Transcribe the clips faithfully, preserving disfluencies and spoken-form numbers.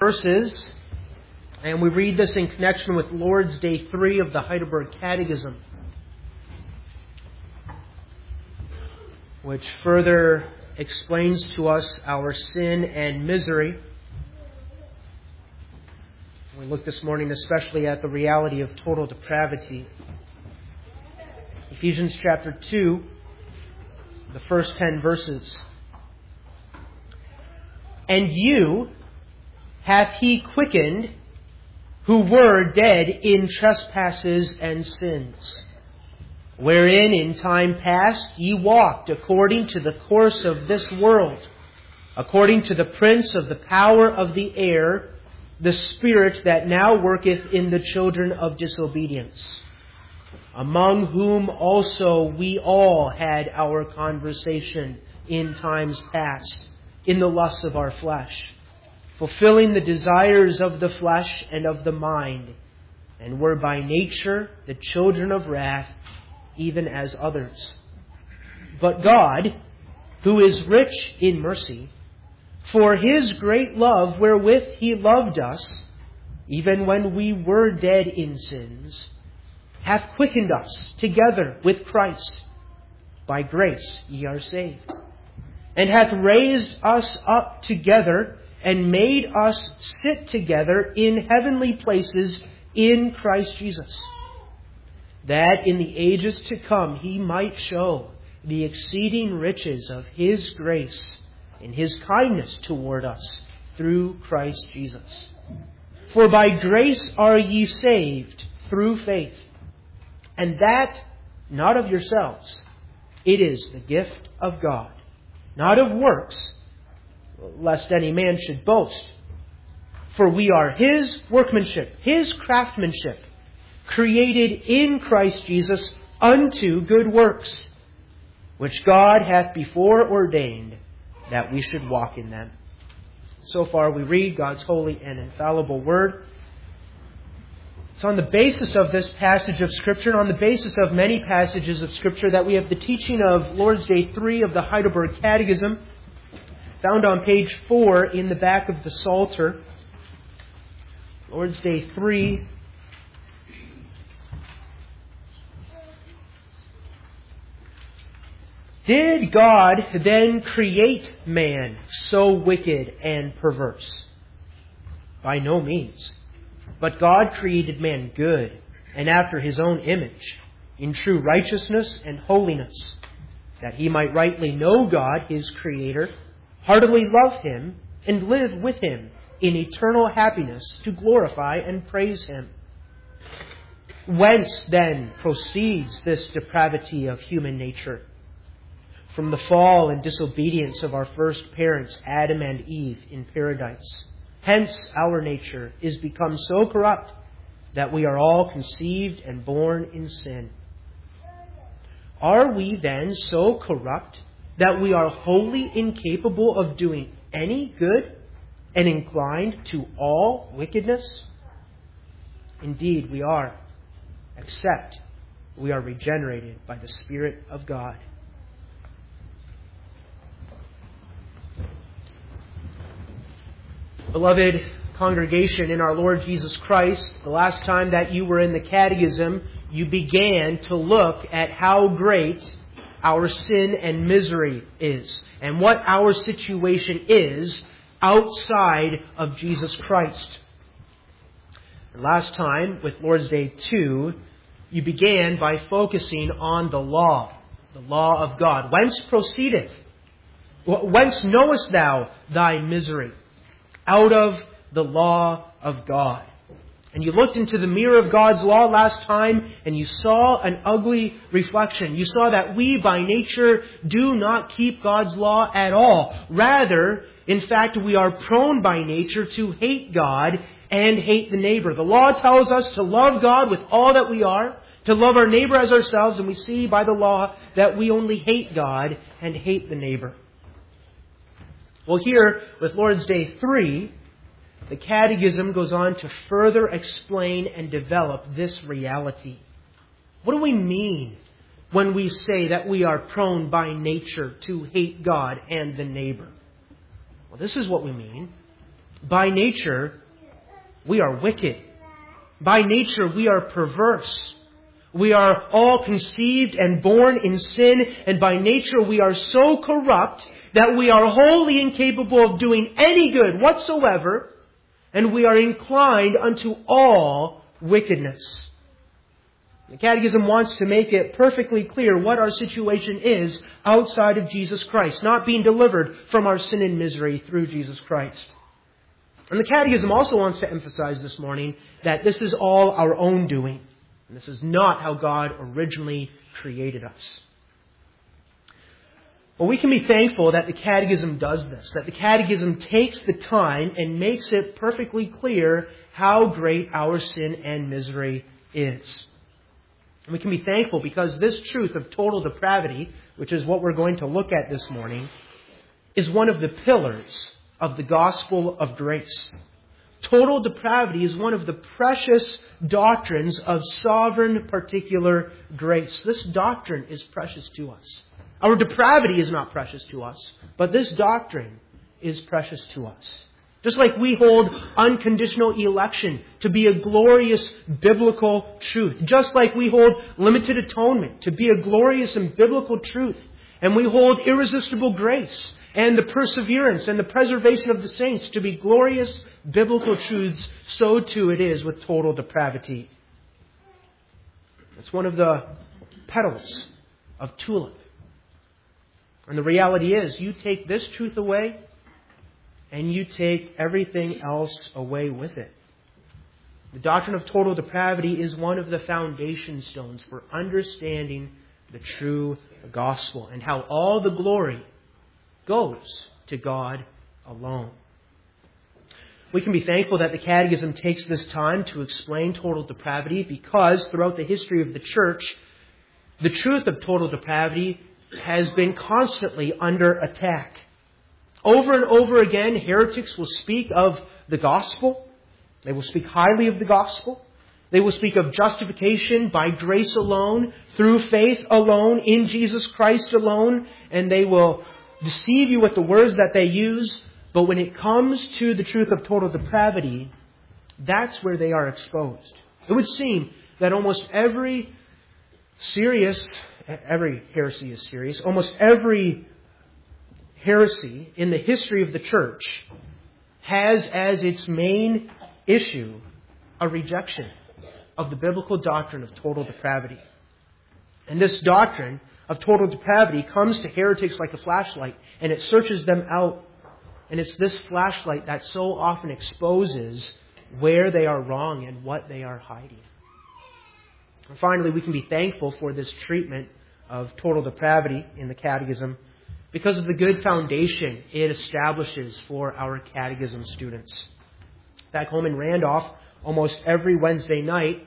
verses, and we read this in connection with Lord's Day three of the Heidelberg Catechism, which further explains to us our sin and misery. We look this morning especially at the reality of total depravity. Ephesians chapter two, the first ten verses. And you hath He quickened, who were dead in trespasses and sins, wherein in time past ye walked according to the course of this world, according to the prince of the power of the air, the spirit that now worketh in the children of disobedience, among whom also we all had our conversation in times past, in the lusts of our flesh, fulfilling the desires of the flesh and of the mind, and were by nature the children of wrath, even as others. But God, who is rich in mercy, for His great love wherewith He loved us, even when we were dead in sins, hath quickened us together with Christ. By grace ye are saved. And hath raised us up together, and made us sit together in heavenly places in Christ Jesus, that in the ages to come He might show the exceeding riches of His grace in His kindness toward us through Christ Jesus. For by grace are ye saved through faith, and that not of yourselves. It is the gift of God, not of works, lest any man should boast. For we are His workmanship, His craftsmanship, created in Christ Jesus unto good works, which God hath before ordained that we should walk in them. So far we read God's holy and infallible Word. It's on the basis of this passage of Scripture, and on the basis of many passages of Scripture, that we have the teaching of Lord's Day three of the Heidelberg Catechism, found on page four in the back of the Psalter. Lord's Day three. Did God then create man so wicked and perverse? By no means. But God created man good, and after His own image, in true righteousness and holiness, that he might rightly know God, His Creator, heartily love Him, and live with Him in eternal happiness to glorify and praise Him. Whence then proceeds this depravity of human nature? From the fall and disobedience of our first parents, Adam and Eve, in paradise. Hence our nature is become so corrupt that we are all conceived and born in sin. Are we then so corrupt that we are wholly incapable of doing any good and inclined to all wickedness? Indeed, we are, except we are regenerated by the Spirit of God. Beloved congregation in our Lord Jesus Christ, the last time that you were in the Catechism, you began to look at how great our sin and misery is, and what our situation is outside of Jesus Christ. And last time, with Lord's Day two, you began by focusing on the law, the law of God. Whence proceedeth? Whence knowest thou thy misery? Out of the law of God. And you looked into the mirror of God's law last time, and you saw an ugly reflection. You saw that we by nature do not keep God's law at all. Rather, in fact, we are prone by nature to hate God and hate the neighbor. The law tells us to love God with all that we are, to love our neighbor as ourselves, and we see by the law that we only hate God and hate the neighbor. Well, here with Lord's Day three, the Catechism goes on to further explain and develop this reality. What do we mean when we say that we are prone by nature to hate God and the neighbor? Well, this is what we mean. By nature, we are wicked. By nature, we are perverse. We are all conceived and born in sin, and by nature we are so corrupt that we are wholly incapable of doing any good whatsoever, and we are inclined unto all wickedness. The Catechism wants to make it perfectly clear what our situation is outside of Jesus Christ, not being delivered from our sin and misery through Jesus Christ. And the Catechism also wants to emphasize this morning that this is all our own doing. And this is not how God originally created us. But we can be thankful that the Catechism does this, that the Catechism takes the time and makes it perfectly clear how great our sin and misery is. And we can be thankful because this truth of total depravity, which is what we're going to look at this morning, is one of the pillars of the gospel of grace. Total depravity is one of the precious doctrines of sovereign particular grace. This doctrine is precious to us. Our depravity is not precious to us, but this doctrine is precious to us. Just like we hold unconditional election to be a glorious biblical truth. Just like we hold limited atonement to be a glorious and biblical truth. And we hold irresistible grace and the perseverance and the preservation of the saints to be glorious biblical truths, so too it is with total depravity. It's one of the petals of tulip. And the reality is, you take this truth away, and you take everything else away with it. The doctrine of total depravity is one of the foundation stones for understanding the true gospel and how all the glory goes to God alone. We can be thankful that the Catechism takes this time to explain total depravity because throughout the history of the Church, the truth of total depravity has been constantly under attack. Over and over again, heretics will speak of the gospel. They will speak highly of the gospel. They will speak of justification by grace alone, through faith alone, in Jesus Christ alone, and they will deceive you with the words that they use. But when it comes to the truth of total depravity, that's where they are exposed. It would seem that almost every serious, every heresy is serious, almost every heresy in the history of the Church has as its main issue a rejection of the biblical doctrine of total depravity. And this doctrine of total depravity comes to heretics like a flashlight, and it searches them out. And it's this flashlight that so often exposes where they are wrong and what they are hiding. And finally, we can be thankful for this treatment of total depravity in the Catechism because of the good foundation it establishes for our Catechism students. Back home in Randolph, almost every Wednesday night,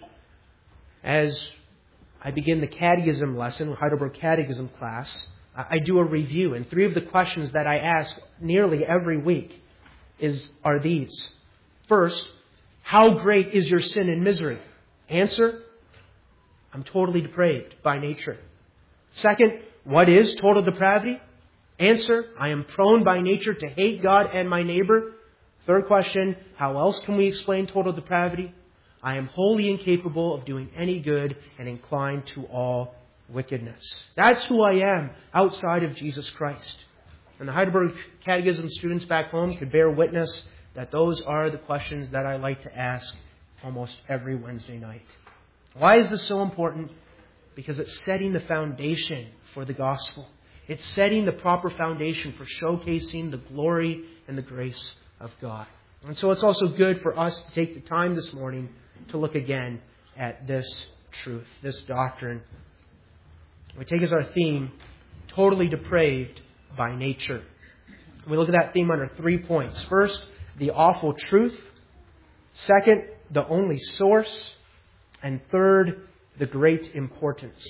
as I begin the Catechism lesson, Heidelberg Catechism class, I do a review, and three of the questions that I ask nearly every week is are these. First, how great is your sin and misery? Answer, I'm totally depraved by nature. Second, what is total depravity? Answer, I am prone by nature to hate God and my neighbor. Third question, how else can we explain total depravity? I am wholly incapable of doing any good and inclined to all wickedness. That's who I am outside of Jesus Christ. And the Heidelberg Catechism students back home could bear witness that those are the questions that I like to ask almost every Wednesday night. Why is this so important? Because it's setting the foundation for the gospel. It's setting the proper foundation for showcasing the glory and the grace of God. And so it's also good for us to take the time this morning to look again at this truth, this doctrine. We take as our theme, totally depraved by nature. We look at that theme under three points. First, the awful truth. Second, the only source. And third, the great importance.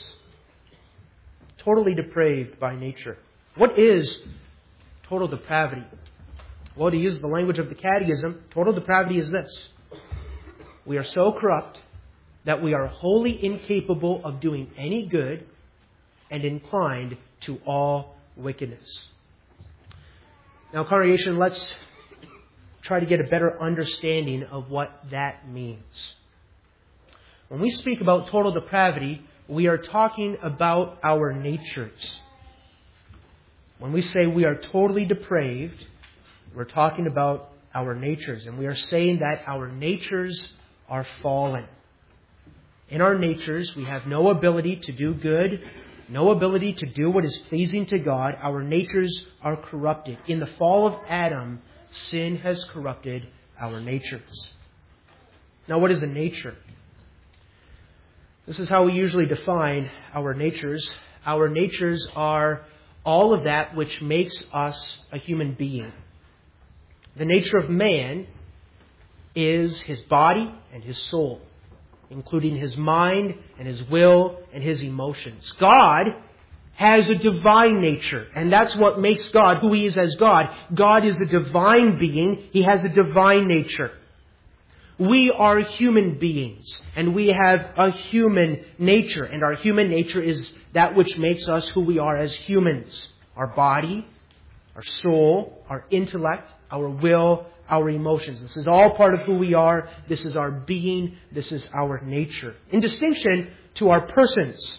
Totally depraved by nature. What is total depravity? Well, to use the language of the Catechism, total depravity is this. We are so corrupt that we are wholly incapable of doing any good and inclined to all wickedness. Now, congregation, let's try to get a better understanding of what that means. When we speak about total depravity, we are talking about our natures. When we say we are totally depraved, we're talking about our natures. And we are saying that our natures are fallen. In our natures, we have no ability to do good, no ability to do what is pleasing to God. Our natures are corrupted. In the fall of Adam, sin has corrupted our natures. Now, what is a nature? This is how we usually define our natures. Our natures are all of that which makes us a human being. The nature of man is his body and his soul, including his mind and his will and his emotions. God has a divine nature, and that's what makes God who He is as God. God is a divine being. He has a divine nature. We are human beings, and we have a human nature, and our human nature is that which makes us who we are as humans. Our body, our soul, our intellect, our will, our emotions. This is all part of who we are. This is our being. This is our nature. In distinction to our persons,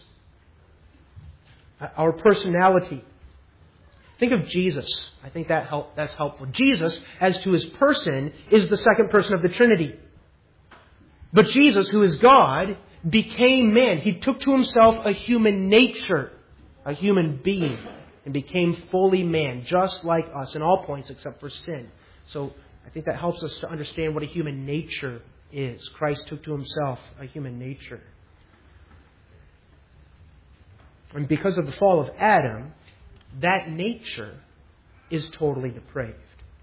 our personality. Think of Jesus. I think that help, that's helpful. Jesus, as to His person, is the second person of the Trinity. But Jesus, who is God, became man. He took to Himself a human nature, a human being, and became fully man, just like us in all points except for sin. So I think that helps us to understand what a human nature is. Christ took to Himself a human nature. And because of the fall of Adam, that nature is totally depraved.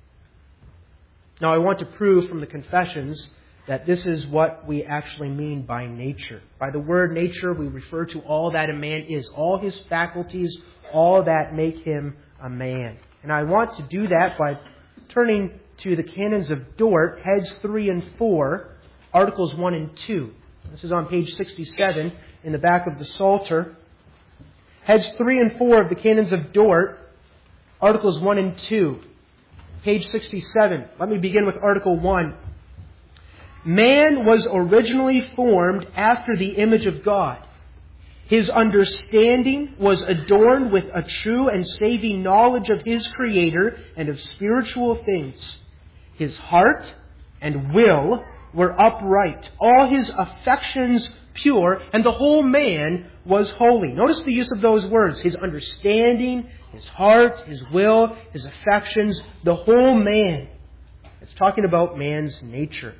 Now, I want to prove from the confessions that this is what we actually mean by nature. By the word nature, we refer to all that a man is, all his faculties, all that make him a man. And I want to do that by turning to the Canons of Dort, heads three and four, articles one and two. This is on page sixty-seven in the back of the Psalter. Heads three and four of the Canons of Dort, articles one and two, page sixty-seven. Let me begin with article one. Man was originally formed after the image of God. His understanding was adorned with a true and saving knowledge of his Creator and of spiritual things. His heart and will were upright, all his affections pure, and the whole man was holy. Notice the use of those words. His understanding, his heart, his will, his affections, the whole man. It's talking about man's nature.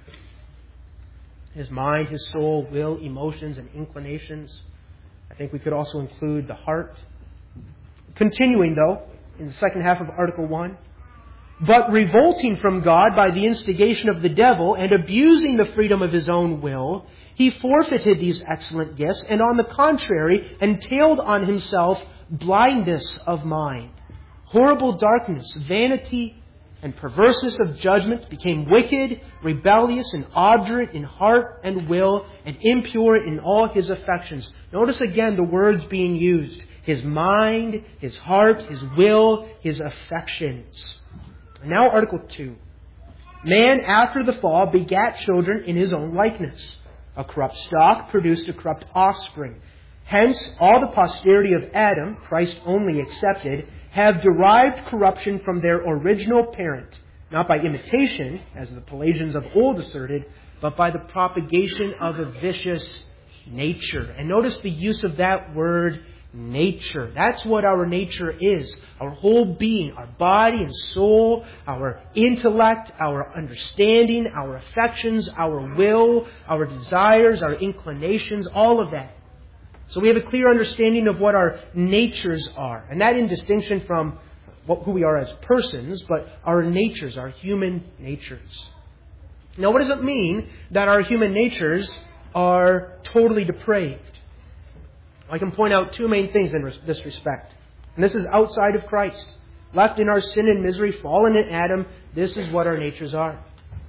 His mind, his soul, will, emotions, and inclinations. I think we could also include the heart. Continuing, though, in the second half of Article one. But revolting from God by the instigation of the devil and abusing the freedom of his own will, he forfeited these excellent gifts and, on the contrary, entailed on himself blindness of mind, horrible darkness, vanity, and perverseness of judgment, became wicked, rebellious, and obdurate in heart and will, and impure in all his affections. Notice again the words being used. His mind, his heart, his will, his affections. And now Article two. Man, after the fall, begat children in his own likeness. A corrupt stock produced a corrupt offspring. Hence, all the posterity of Adam, Christ only excepted, have derived corruption from their original parent, not by imitation, as the Pelagians of old asserted, but by the propagation of a vicious nature. And notice the use of that word, nature. That's what our nature is. Our whole being, our body and soul, our intellect, our understanding, our affections, our will, our desires, our inclinations, all of that. So we have a clear understanding of what our natures are. And that in distinction from what, who we are as persons, but our natures, our human natures. Now, what does it mean that our human natures are totally depraved? I can point out two main things in this respect. And this is outside of Christ. Left in our sin and misery, fallen in Adam, this is what our natures are.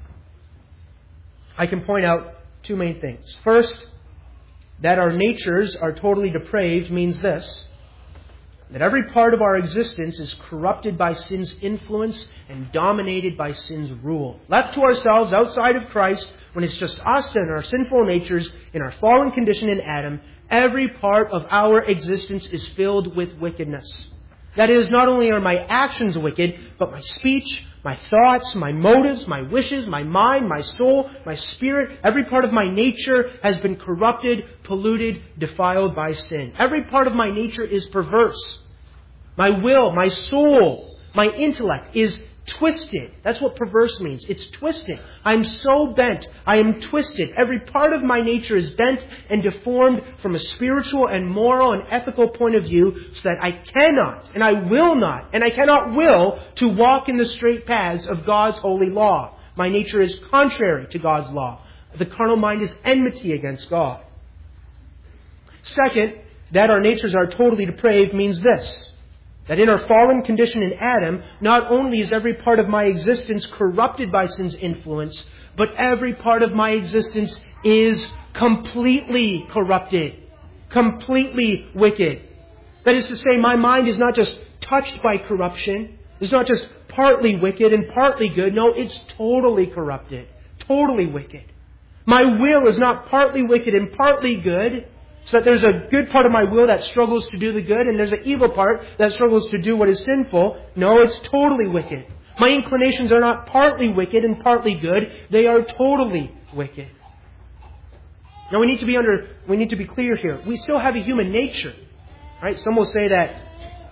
I can point out two main things. First, that our natures are totally depraved means this. that every part of our existence is corrupted by sin's influence and dominated by sin's rule. Left to ourselves outside of Christ, when it's just us and our sinful natures in our fallen condition in Adam, every part of our existence is filled with wickedness. That is, not only are my actions wicked, but my speech, my thoughts, my motives, my wishes, my mind, my soul, my spirit, every part of my nature has been corrupted, polluted, defiled by sin. Every part of my nature is perverse. My will, my soul, my intellect is twisted. That's what perverse means. It's twisted. I'm so bent. I am twisted. Every part of my nature is bent and deformed from a spiritual and moral and ethical point of view, so that I cannot, and I will not, and I cannot will to walk in the straight paths of God's holy law. My nature is contrary to God's law. The carnal mind is enmity against God. Second, that our natures are totally depraved means this: that in our fallen condition in Adam, not only is every part of my existence corrupted by sin's influence, but every part of my existence is completely corrupted, completely wicked. That is to say, my mind is not just touched by corruption, it's not just partly wicked and partly good. No, it's totally corrupted, totally wicked. My will is not partly wicked and partly good, so that there's a good part of my will that struggles to do the good, and there's an evil part that struggles to do what is sinful. No, it's totally wicked. My inclinations are not partly wicked and partly good. They are totally wicked. Now we need to be under, we need to be clear here. We still have a human nature, right? Some will say that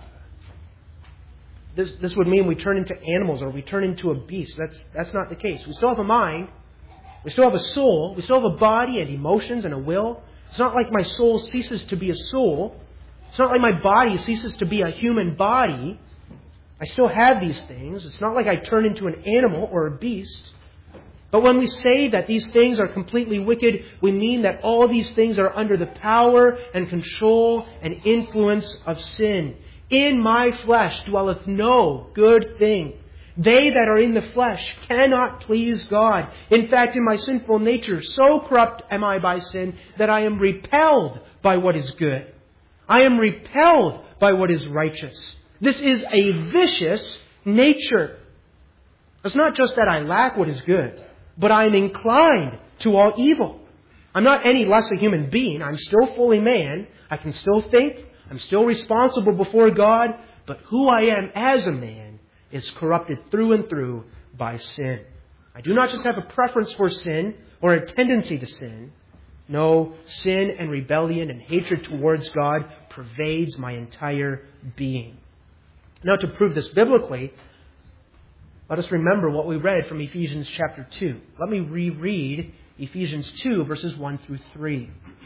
this this would mean we turn into animals or we turn into a beast. That's that's not the case. We still have a mind. We still have a soul. We still have a body and emotions and a will. It's not like my soul ceases to be a soul. It's not like my body ceases to be a human body. I still have these things. It's not like I turn into an animal or a beast. But when we say that these things are completely wicked, we mean that all these things are under the power and control and influence of sin. In my flesh dwelleth no good thing. They that are in the flesh cannot please God. In fact, in my sinful nature, so corrupt am I by sin that I am repelled by what is good. I am repelled by what is righteous. This is a vicious nature. It's not just that I lack what is good, but I am inclined to all evil. I'm not any less a human being. I'm still fully man. I can still think. I'm still responsible before God. But who I am as a man is corrupted through and through by sin. I do not just have a preference for sin or a tendency to sin. No, sin and rebellion and hatred towards God pervades my entire being. Now, to prove this biblically, let us remember what we read from Ephesians chapter two. Let me reread Ephesians two, verses one through three.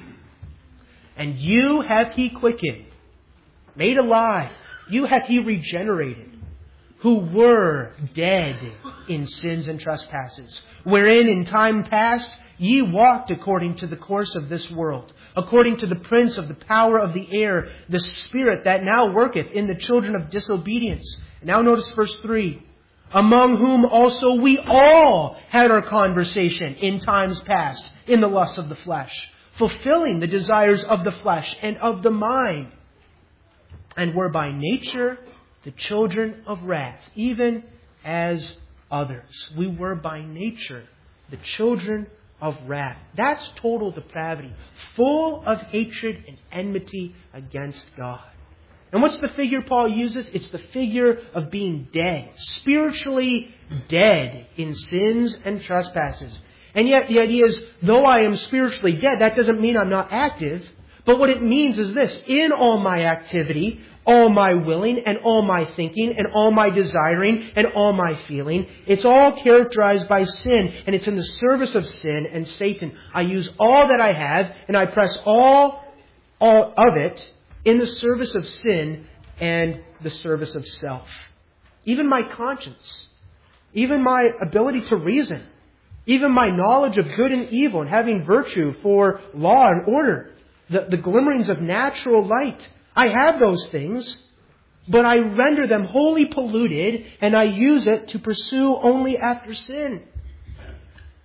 And you hath He quickened, made alive, you hath He regenerated, who were dead in sins and trespasses, wherein in time past ye walked according to the course of this world, according to the prince of the power of the air, the spirit that now worketh in the children of disobedience. Now notice verse three. Among whom also we all had our conversation in times past, in the lust of the flesh, fulfilling the desires of the flesh and of the mind, and were by nature the children of wrath, even as others. We were by nature the children of wrath. That's total depravity, full of hatred and enmity against God. And what's the figure Paul uses? It's the figure of being dead, spiritually dead in sins and trespasses. And yet the idea is, though I am spiritually dead, that doesn't mean I'm not active. But what it means is this: in all my activity, all my willing and all my thinking and all my desiring and all my feeling, it's all characterized by sin, and it's in the service of sin and Satan. I use all that I have and I press all, all of it in the service of sin and the service of self. Even my conscience, even my ability to reason, even my knowledge of good and evil and having virtue for law and order, the, the glimmerings of natural light, I have those things, but I render them wholly polluted and I use it to pursue only after sin.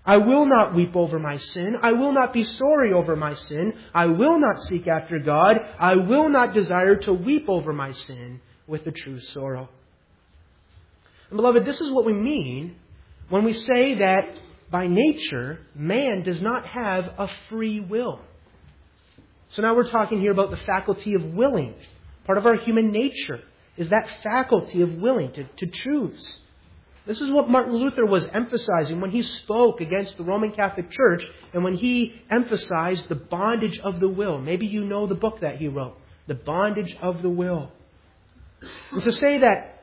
I will not weep over my sin. I will not be sorry over my sin. I will not seek after God. I will not desire to weep over my sin with the true sorrow. And beloved, this is what we mean when we say that by nature, man does not have a free will. So now we're talking here about the faculty of willing. Part of our human nature is that faculty of willing to, to choose. This is what Martin Luther was emphasizing when he spoke against the Roman Catholic Church and when he emphasized the bondage of the will. Maybe you know the book that he wrote, The Bondage of the Will. And to say that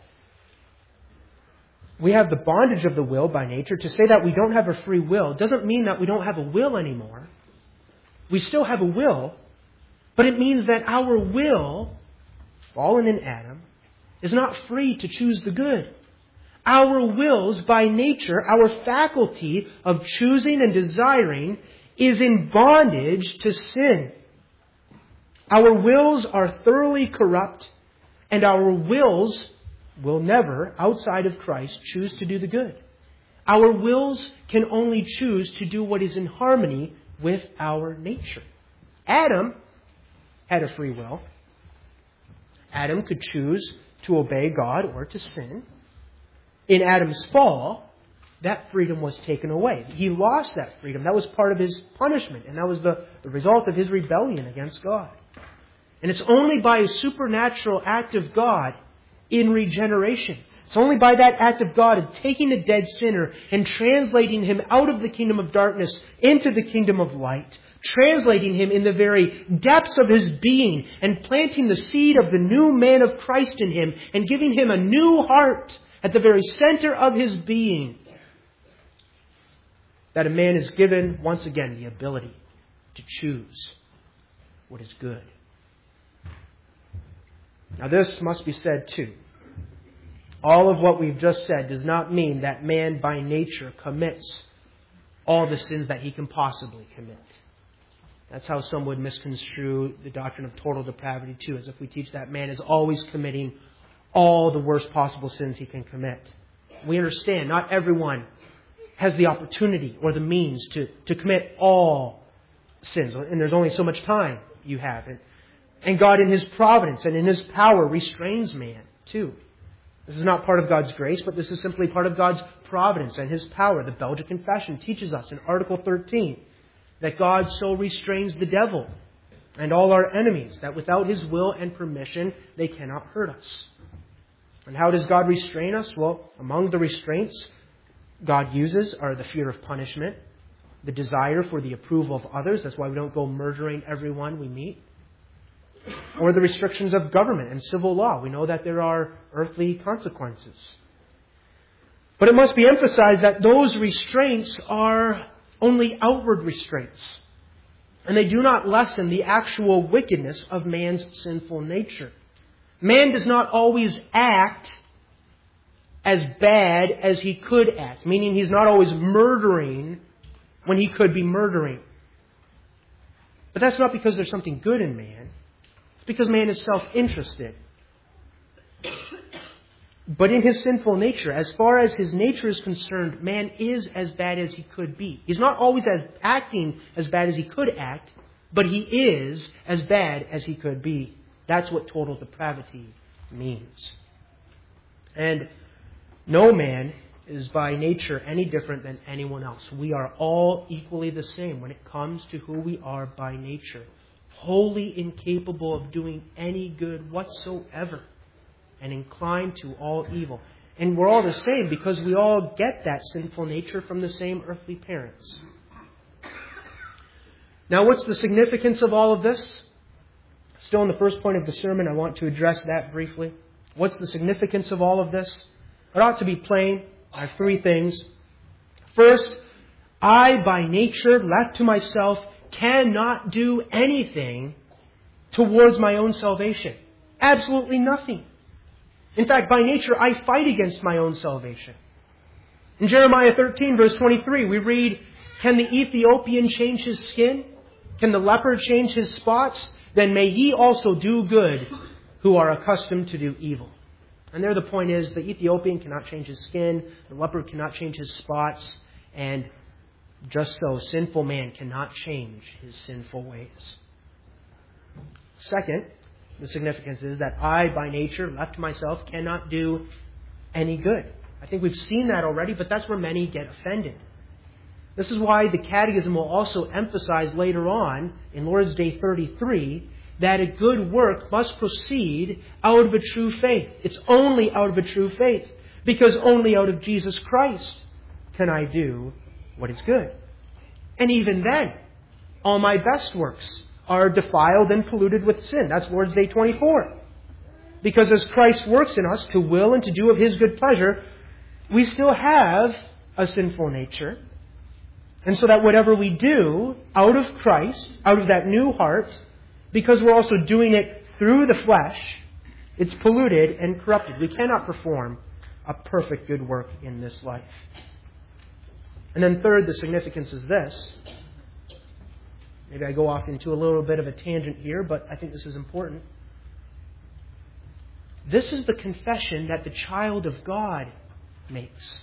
we have the bondage of the will by nature, to say that we don't have a free will, doesn't mean that we don't have a will anymore. We still have a will, but it means that our will, fallen in Adam, is not free to choose the good. Our wills, by nature, our faculty of choosing and desiring, is in bondage to sin. Our wills are thoroughly corrupt, and our wills will never, outside of Christ, choose to do the good. Our wills can only choose to do what is in harmony with our nature. Adam had a free will. Adam could choose to obey God or to sin. In Adam's fall, that freedom was taken away. He lost that freedom. That was part of his punishment, and that was the, the result of his rebellion against God. And it's only by a supernatural act of God in regeneration. It's only by that act of God of taking a dead sinner and translating him out of the kingdom of darkness into the kingdom of light, translating him in the very depths of his being and planting the seed of the new man of Christ in him and giving him a new heart at the very center of his being, that a man is given, once again, the ability to choose what is good. Now this must be said too. All of what we've just said does not mean that man by nature commits all the sins that he can possibly commit. That's how some would misconstrue the doctrine of total depravity too, as if we teach that man is always committing all the worst possible sins he can commit. We understand not everyone has the opportunity or the means to, to commit all sins. And there's only so much time you have. And, and God in His providence and in His power restrains man too. This is not part of God's grace, but this is simply part of God's providence and His power. The Belgic Confession teaches us in Article thirteen that God so restrains the devil and all our enemies that without His will and permission, they cannot hurt us. And how does God restrain us? Well, among the restraints God uses are the fear of punishment, the desire for the approval of others. That's why we don't go murdering everyone we meet. Or the restrictions of government and civil law. We know that there are earthly consequences. But it must be emphasized that those restraints are only outward restraints. And they do not lessen the actual wickedness of man's sinful nature. Man does not always act as bad as he could act, meaning he's not always murdering when he could be murdering. But that's not because there's something good in man. It's because man is self-interested. But in his sinful nature, as far as his nature is concerned, man is as bad as he could be. He's not always as acting as bad as he could act, but he is as bad as he could be. That's what total depravity means. And no man is by nature any different than anyone else. We are all equally the same when it comes to who we are by nature. Wholly incapable of doing any good whatsoever and inclined to all evil. And we're all the same because we all get that sinful nature from the same earthly parents. Now, what's the significance of all of this? Still in the first point of the sermon, I want to address that briefly. What's the significance of all of this? It ought to be plain. I have three things. First, I, by nature, left to myself, cannot do anything towards my own salvation. Absolutely nothing. In fact, by nature, I fight against my own salvation. In Jeremiah thirteen, verse twenty-three, we read, "Can the Ethiopian change his skin? Can the leopard change his spots? Then may ye also do good who are accustomed to do evil." And there the point is, the Ethiopian cannot change his skin, the leopard cannot change his spots, and Just so, sinful man cannot change his sinful ways. Second, the significance is that I, by nature, left to myself, cannot do any good. I think we've seen that already, but that's where many get offended. This is why the Catechism will also emphasize later on, in Lord's Day thirty-three, that a good work must proceed out of a true faith. It's only out of a true faith, because only out of Jesus Christ can I do what is good. And even then, all my best works are defiled and polluted with sin. That's Lord's Day twenty-four. Because as Christ works in us to will and to do of His good pleasure, we still have a sinful nature. And so that whatever we do out of Christ, out of that new heart, because we're also doing it through the flesh, it's polluted and corrupted. We cannot perform a perfect good work in this life. And then third, the significance is this. Maybe I go off into a little bit of a tangent here, but I think this is important. This is the confession that the child of God makes.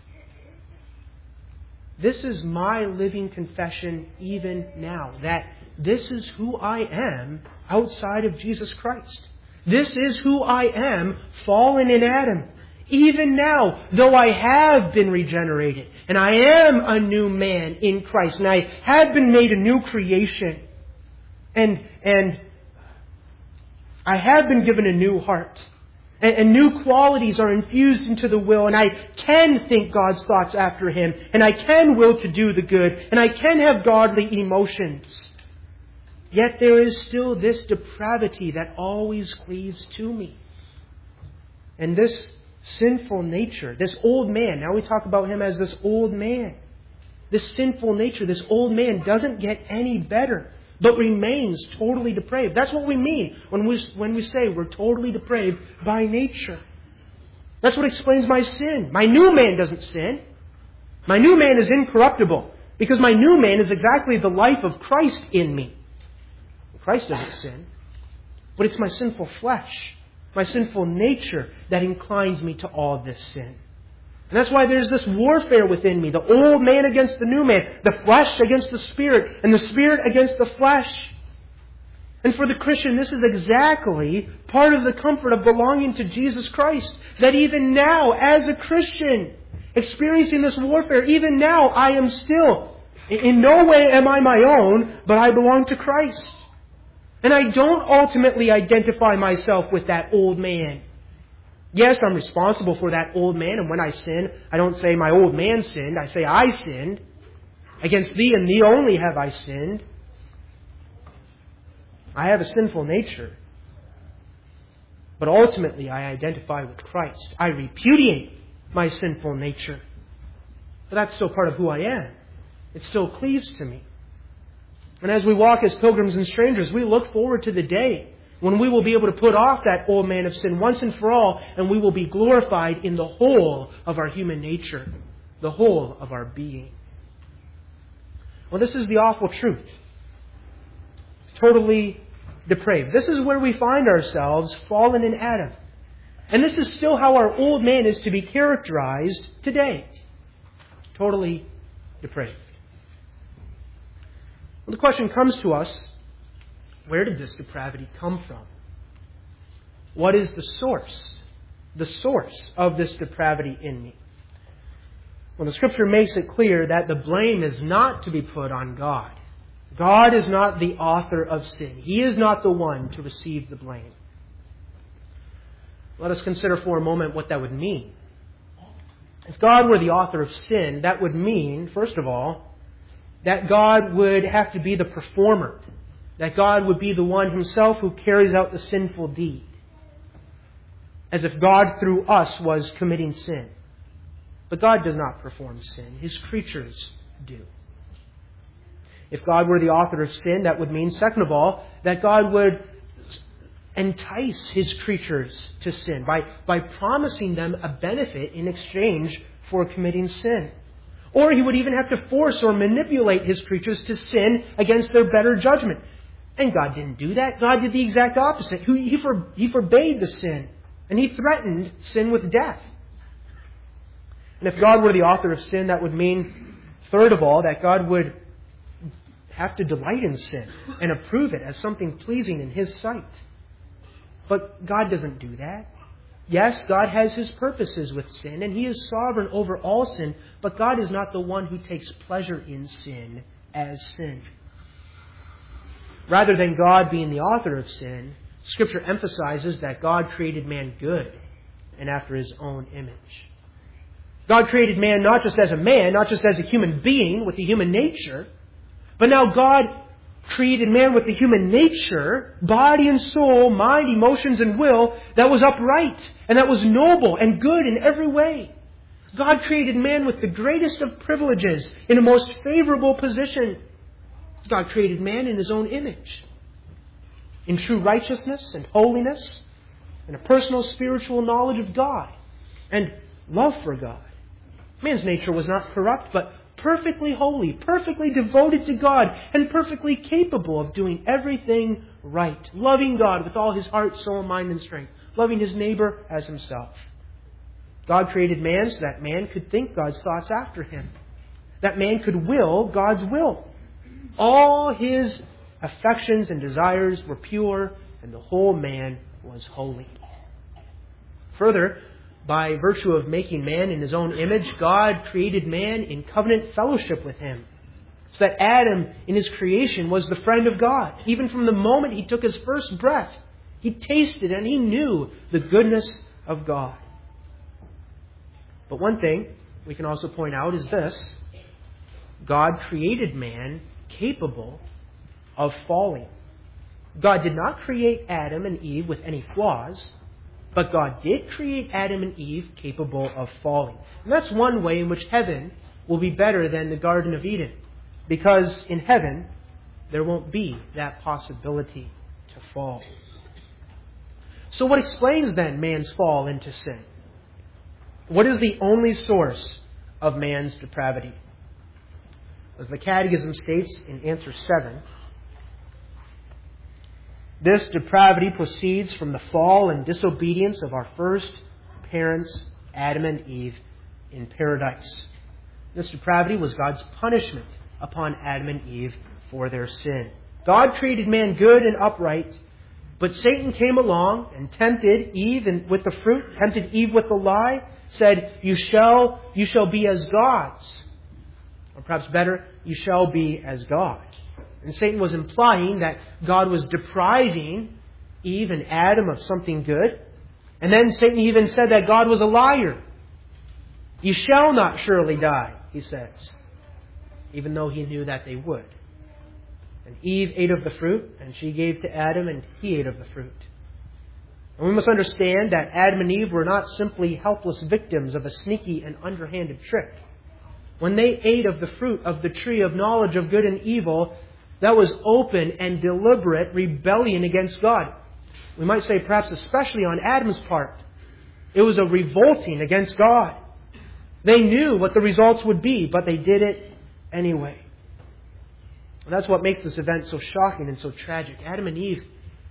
This is my living confession even now, that this is who I am outside of Jesus Christ. This is who I am, fallen in Adam. Even now, though I have been regenerated, and I am a new man in Christ, and I have been made a new creation, and, and I have been given a new heart, and, and new qualities are infused into the will, and I can think God's thoughts after Him, and I can will to do the good, and I can have godly emotions. Yet there is still this depravity that always cleaves to me. And this sinful nature, this old man, now we talk about him as this old man. This sinful nature, this old man doesn't get any better, but remains totally depraved. That's what we mean when we, when we say we're totally depraved by nature. That's what explains my sin. My new man doesn't sin. My new man is incorruptible, because my new man is exactly the life of Christ in me. Christ doesn't sin, but it's my sinful flesh, my sinful nature that inclines me to all this sin. And that's why there's this warfare within me. The old man against the new man. The flesh against the spirit. And the spirit against the flesh. And for the Christian, this is exactly part of the comfort of belonging to Jesus Christ. That even now, as a Christian, experiencing this warfare, even now I am still, in no way am I my own, but I belong to Christ. And I don't ultimately identify myself with that old man. Yes, I'm responsible for that old man, and when I sin, I don't say my old man sinned. I say I sinned. Against thee and thee only have I sinned. I have a sinful nature. But ultimately, I identify with Christ. I repudiate my sinful nature. But that's still part of who I am. It still cleaves to me. And as we walk as pilgrims and strangers, we look forward to the day when we will be able to put off that old man of sin once and for all, and we will be glorified in the whole of our human nature, the whole of our being. Well, this is the awful truth. Totally depraved. This is where we find ourselves, fallen in Adam. And this is still how our old man is to be characterized today. Totally depraved. Well, the question comes to us, where did this depravity come from? What is the source? The source of this depravity in me? Well, the Scripture makes it clear that the blame is not to be put on God. God is not the author of sin. He is not the one to receive the blame. Let us consider for a moment what that would mean. If God were the author of sin, that would mean, first of all, that God would have to be the performer. That God would be the one Himself who carries out the sinful deed. As if God through us was committing sin. But God does not perform sin. His creatures do. If God were the author of sin, that would mean, second of all, that God would entice His creatures to sin by, by promising them a benefit in exchange for committing sin. Or He would even have to force or manipulate His creatures to sin against their better judgment. And God didn't do that. God did the exact opposite. He, for, he forbade the sin. And He threatened sin with death. And if God were the author of sin, that would mean, third of all, that God would have to delight in sin and approve it as something pleasing in His sight. But God doesn't do that. Yes, God has His purposes with sin, and He is sovereign over all sin, but God is not the one who takes pleasure in sin as sin. Rather than God being the author of sin, Scripture emphasizes that God created man good and after His own image. God created man not just as a man, not just as a human being with a human nature, but now God created man with the human nature, body and soul, mind, emotions, and will, that was upright and that was noble and good in every way. God created man with the greatest of privileges in a most favorable position. God created man in His own image, in true righteousness and holiness, and a personal spiritual knowledge of God and love for God. Man's nature was not corrupt, but perfectly holy, perfectly devoted to God, and perfectly capable of doing everything right. Loving God with all his heart, soul, mind, and strength. Loving his neighbor as himself. God created man so that man could think God's thoughts after him. That man could will God's will. All his affections and desires were pure, and the whole man was holy. Further, by virtue of making man in His own image, God created man in covenant fellowship with Him. So that Adam, in his creation, was the friend of God. Even from the moment he took his first breath, he tasted and he knew the goodness of God. But one thing we can also point out is this. God created man capable of falling. God did not create Adam and Eve with any flaws, but God did create Adam and Eve capable of falling. And that's one way in which heaven will be better than the Garden of Eden. Because in heaven, there won't be that possibility to fall. So what explains then man's fall into sin? What is the only source of man's depravity? As the Catechism states in answer seven, this depravity proceeds from the fall and disobedience of our first parents, Adam and Eve, in paradise. This depravity was God's punishment upon Adam and Eve for their sin. God created man good and upright, but Satan came along and tempted Eve with the fruit, tempted Eve with the lie, said, you shall, you shall be as gods. Or perhaps better, you shall be as God. And Satan was implying that God was depriving Eve and Adam of something good. And then Satan even said that God was a liar. You shall not surely die, he says. Even though he knew that they would. And Eve ate of the fruit, and she gave to Adam, and he ate of the fruit. And we must understand that Adam and Eve were not simply helpless victims of a sneaky and underhanded trick. When they ate of the fruit of the tree of knowledge of good and evil, that was open and deliberate rebellion against God. We might say perhaps especially on Adam's part. It was a revolting against God. They knew what the results would be, but they did it anyway. And that's what makes this event so shocking and so tragic. Adam and Eve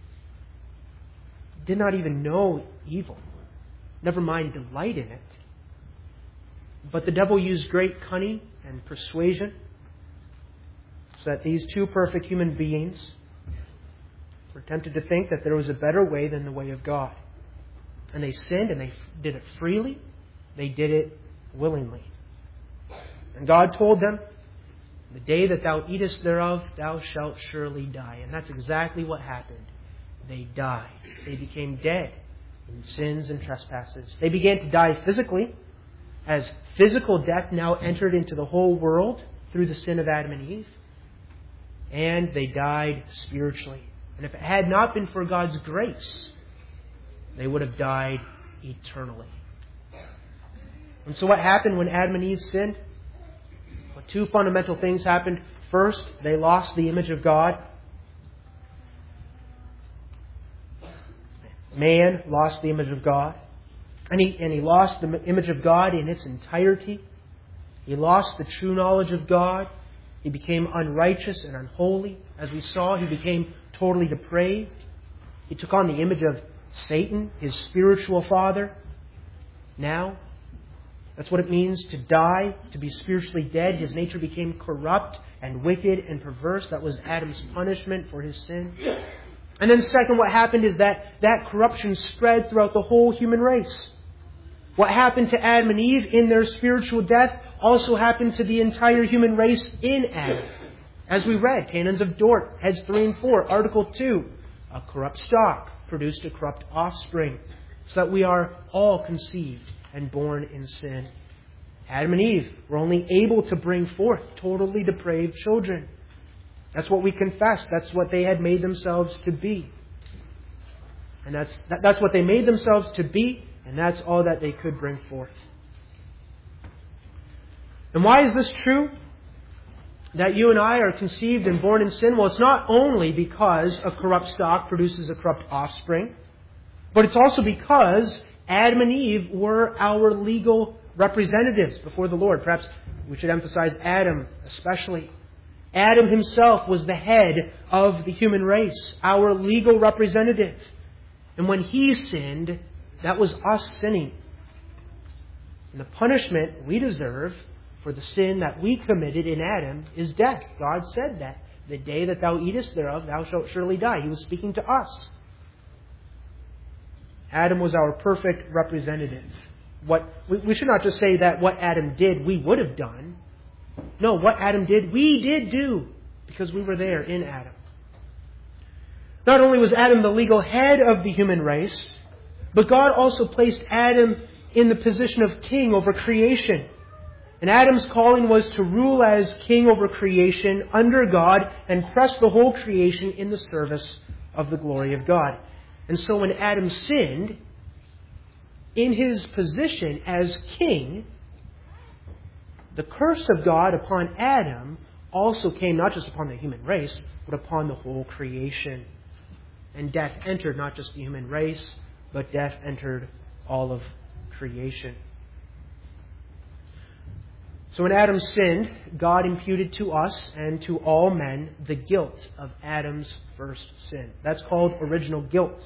did not even know evil. Never mind delight in it. But the devil used great cunning and persuasion so that these two perfect human beings were tempted to think that there was a better way than the way of God. And they sinned, and they did it freely. They did it willingly. And God told them, the day that thou eatest thereof, thou shalt surely die. And that's exactly what happened. They died. They became dead in sins and trespasses. They began to die physically, as physical death now entered into the whole world through the sin of Adam and Eve. And they died spiritually. And if it had not been for God's grace, they would have died eternally. And so what happened when Adam and Eve sinned? Well, two fundamental things happened. First, they lost the image of God. Man lost the image of God. And he, and he lost the image of God in its entirety. He lost the true knowledge of God. He became unrighteous and unholy. As we saw, he became totally depraved. He took on the image of Satan, his spiritual father. Now, That's what it means to die, to be spiritually dead. His nature became corrupt and wicked and perverse. That was Adam's punishment for his sin. And then second, what happened is that that corruption spread throughout the whole human race. What happened to Adam and Eve in their spiritual death also happened to the entire human race in Adam. As we read, Canaans of Dort, heads three and four, Article two, a corrupt stock produced a corrupt offspring, so that we are all conceived and born in sin. Adam and Eve were only able to bring forth totally depraved children. That's what we confess. That's what they had made themselves to be. And that's, that, that's what they made themselves to be, and that's all that they could bring forth. And why is this true? That you and I are conceived and born in sin? Well, it's not only because a corrupt stock produces a corrupt offspring, but it's also because Adam and Eve were our legal representatives before the Lord. Perhaps we should emphasize Adam especially. Adam himself was the head of the human race, our legal representative. And when he sinned, that was us sinning. And the punishment we deserve for the sin that we committed in Adam is death. God said that. The day that thou eatest thereof, thou shalt surely die. He was speaking to us. Adam was our perfect representative. What we, we should not just say that what Adam did, we would have done. No, what Adam did, we did do, because we were there in Adam. Not only was Adam the legal head of the human race, but God also placed Adam in the position of king over creation. And Adam's calling was to rule as king over creation under God and press the whole creation in the service of the glory of God. And so when Adam sinned, in his position as king, the curse of God upon Adam also came not just upon the human race, but upon the whole creation. And death entered not just the human race, but death entered all of creation. So when Adam sinned, God imputed to us and to all men the guilt of Adam's first sin. That's called original guilt.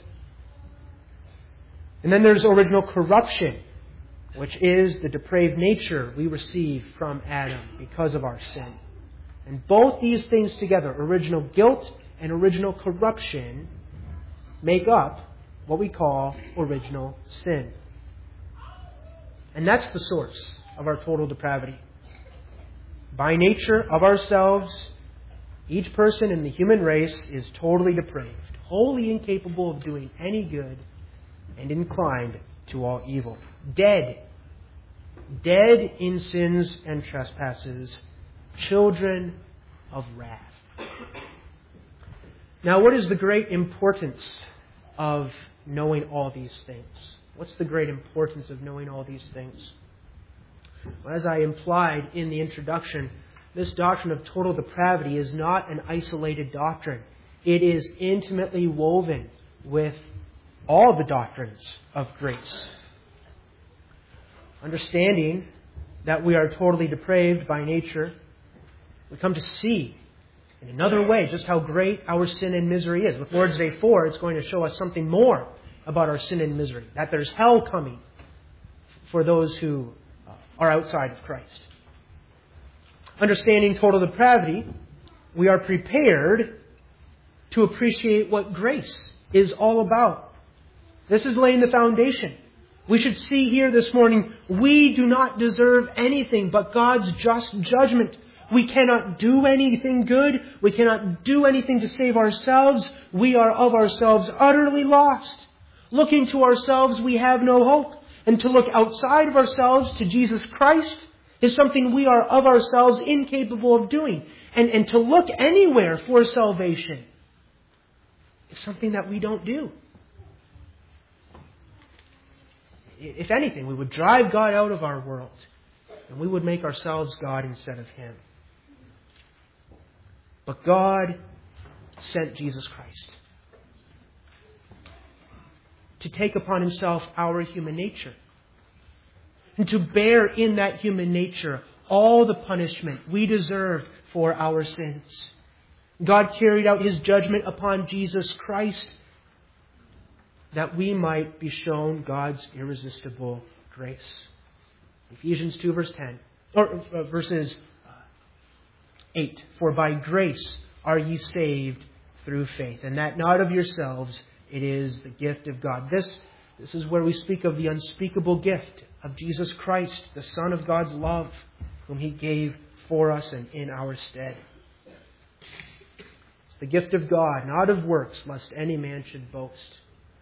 And then there's original corruption, which is the depraved nature we receive from Adam because of our sin. And both these things together, original guilt and original corruption, make up what we call original sin. And that's the source of our total depravity. By nature of ourselves, each person in the human race is totally depraved, wholly incapable of doing any good, and inclined to all evil. Dead. Dead in sins and trespasses. Children of wrath. Now, what is the great importance of knowing all these things? What's the great importance of knowing all these things? Well, as I implied in the introduction, this doctrine of total depravity is not an isolated doctrine. It is intimately woven with all the doctrines of grace. Understanding that we are totally depraved by nature, we come to see in another way just how great our sin and misery is. With Lord's Day four, it's going to show us something more about our sin and misery. That there's hell coming for those who are outside of Christ. Understanding total depravity, we are prepared to appreciate what grace is all about. This is laying the foundation. We should see here this morning, we do not deserve anything but God's just judgment. We cannot do anything good. We cannot do anything to save ourselves. We are of ourselves utterly lost. Looking to ourselves, we have no hope. And to look outside of ourselves to Jesus Christ is something we are of ourselves incapable of doing. And, and to look anywhere for salvation is something that we don't do. If anything, we would drive God out of our world, and we would make ourselves God instead of Him. But God sent Jesus Christ to take upon Himself our human nature, and to bear in that human nature all the punishment we deserved for our sins. God carried out His judgment upon Jesus Christ that we might be shown God's irresistible grace. Ephesians two, verse ten, or uh, verses eight. For by grace are ye saved through faith, and that not of yourselves, it is the gift of God. This, this is where we speak of the unspeakable gift of Jesus Christ, the Son of God's love, whom He gave for us and in our stead. It's the gift of God, not of works, lest any man should boast.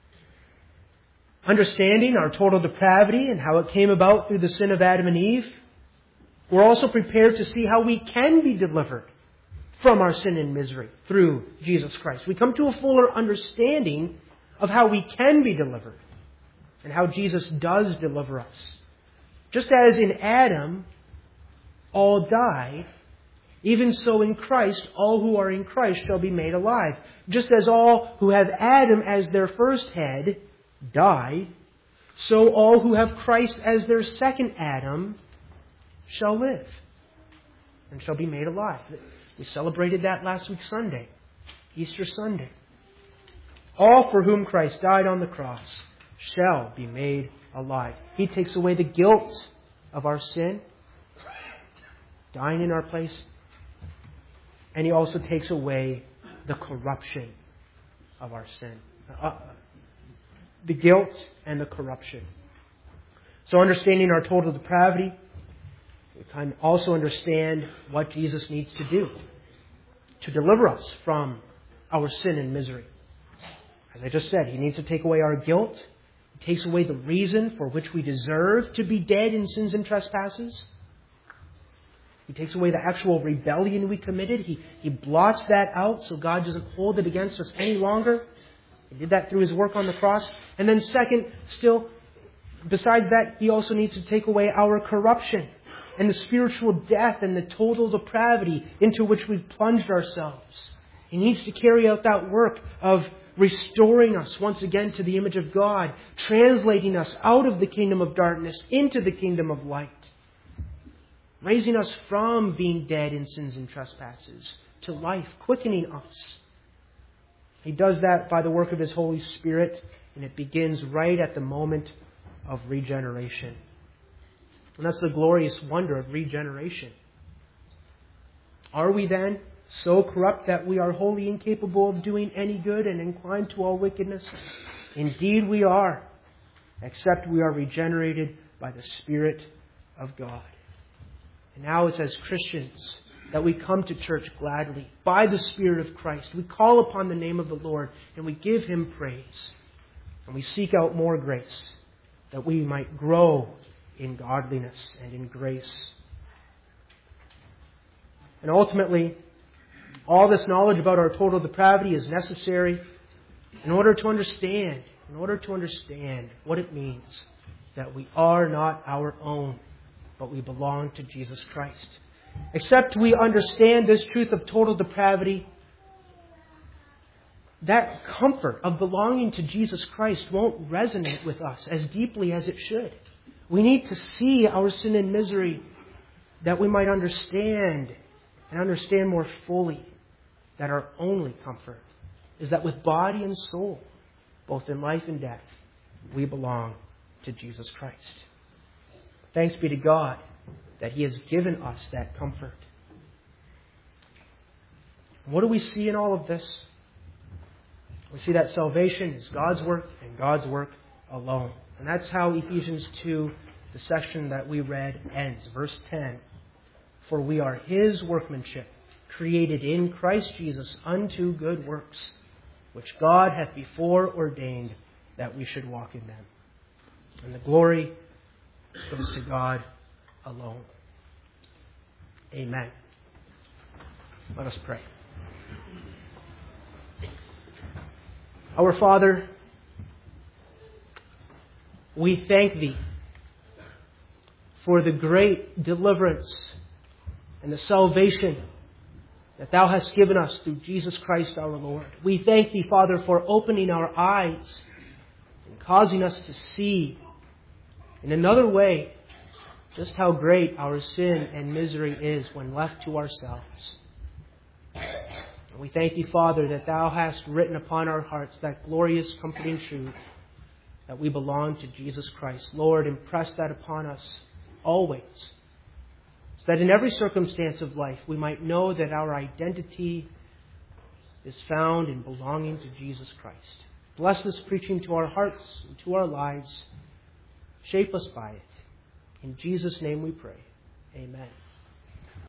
Understanding our total depravity and how it came about through the sin of Adam and Eve, we're also prepared to see how we can be delivered from our sin and misery through Jesus Christ. We come to a fuller understanding of how we can be delivered and how Jesus does deliver us. Just as in Adam all died, even so in Christ all who are in Christ shall be made alive. Just as all who have Adam as their first head die, so all who have Christ as their second Adam shall live and shall be made alive. We celebrated that last week Sunday, Easter Sunday. All for whom Christ died on the cross shall be made alive. He takes away the guilt of our sin, dying in our place, and He also takes away the corruption of our sin. Uh, the guilt and the corruption. So understanding our total depravity, we can also understand what Jesus needs to do to deliver us from our sin and misery. As I just said, He needs to take away our guilt. He takes away the reason for which we deserve to be dead in sins and trespasses. He takes away the actual rebellion we committed. He, he blots that out so God doesn't hold it against us any longer. He did that through His work on the cross. And then second, still, besides that, He also needs to take away our corruption and the spiritual death and the total depravity into which we've plunged ourselves. He needs to carry out that work of restoring us once again to the image of God, translating us out of the kingdom of darkness into the kingdom of light, raising us from being dead in sins and trespasses to life, quickening us. He does that by the work of His Holy Spirit, and it begins right at the moment of regeneration. And that's the glorious wonder of regeneration. Are we then so corrupt that we are wholly incapable of doing any good and inclined to all wickedness? Indeed we are, except we are regenerated by the Spirit of God. And now it's as Christians that we come to church gladly by the Spirit of Christ. We call upon the name of the Lord and we give Him praise. And we seek out more grace that we might grow in godliness and in grace. And ultimately, all this knowledge about our total depravity is necessary in order to understand, in order to understand what it means that we are not our own, but we belong to Jesus Christ. Except we understand this truth of total depravity, that comfort of belonging to Jesus Christ won't resonate with us as deeply as it should. We need to see our sin and misery that we might understand and understand more fully that our only comfort is that with body and soul, both in life and death, we belong to Jesus Christ. Thanks be to God that He has given us that comfort. What do we see in all of this? We see that salvation is God's work and God's work alone. And that's how Ephesians two, the section that we read, ends. Verse ten. For we are His workmanship, created in Christ Jesus unto good works, which God hath before ordained that we should walk in them. And the glory goes to God alone. Amen. Let us pray. Our Father, we thank Thee for the great deliverance and the salvation that Thou hast given us through Jesus Christ our Lord. We thank Thee, Father, for opening our eyes and causing us to see in another way just how great our sin and misery is when left to ourselves. And we thank Thee, Father, that Thou hast written upon our hearts that glorious, comforting truth that we belong to Jesus Christ. Lord, impress that upon us always, so that in every circumstance of life we might know that our identity is found in belonging to Jesus Christ. Bless this preaching to our hearts and to our lives. Shape us by it. In Jesus' name we pray. Amen.